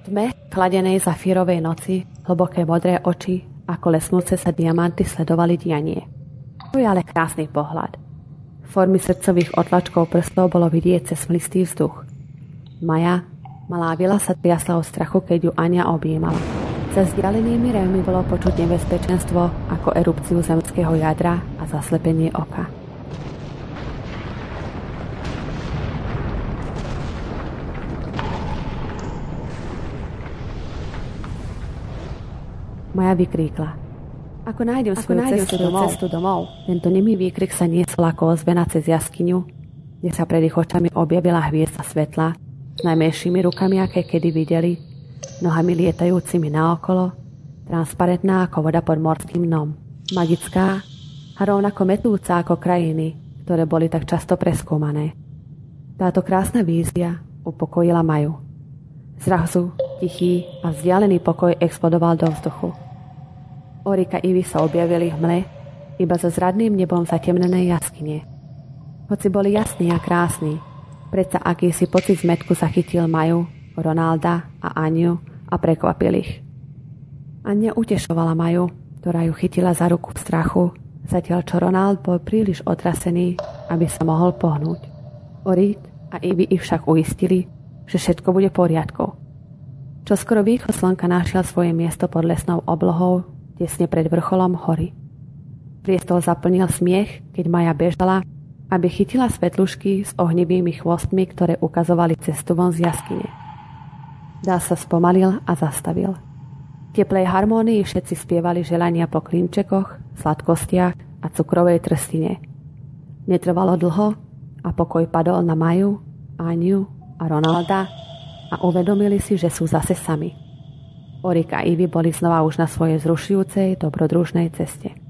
tme chladenej zafírovej noci hlboké modré oči ako lesnúce sa diamanty sledovali dianie. To je ale krásny pohľad. Formy srdcových otlačkov prstov bolo vidieť cez mlistý vzduch. Maja, malá vila, sa triasla od strachu, keď ju Ania objímala. Za vzdialenými revmi bolo počuť nebezpečenstvo ako erupciu zemského jadra a zaslepenie oka. Maja vykríkla. Ako nájdem svoju cestu domov. Tento nemý výkrik sa niesol ako ozvena cez jaskyňu, kde sa pred ich očami objavila hviezda svetla s najmenšími rukami, aké kedy videli, nohami lietajúcimi naokolo, transparentná ako voda pod morským dnom. Magická a rovnako metúca ako krajiny, ktoré boli tak často preskúmané. Táto krásna vízia upokojila Maju. Zrazu tichý a vzdialený pokoj explodoval do vzduchu. Orik a Ivy sa objavili v mle, iba so zradným nebom zatemnenej jaskyne. Hoci boli jasní a krásni, predsa akýsi pocit zmätku zachytil Maju, Ronalda a Aniu a prekvapil ich. Ania utešovala Maju, ktorá ju chytila za ruku v strachu, zatiaľ čo Ronald bol príliš otrasený, aby sa mohol pohnúť. Orik a Ivy ich však uistili, že všetko bude v poriadku. Čoskoro východ slnka našiel svoje miesto pod lesnou oblohou, tesne pred vrcholom hory. Priestol zaplnil smiech, keď Maja bežala, aby chytila svetlušky s ohnivými chvostmi, ktoré ukazovali cestu von z jaskyne. Dá sa spomalil a zastavil. V teplej harmónii všetci spievali želania po klinčekoch, sladkostiach a cukrovej trstine. Netrvalo dlho a pokoj padol na Maju, Aniu a Ronalda a uvedomili si, že sú zase sami. Orik a Ivy boli znova už na svojej zrušujúcej, dobrodružnej ceste.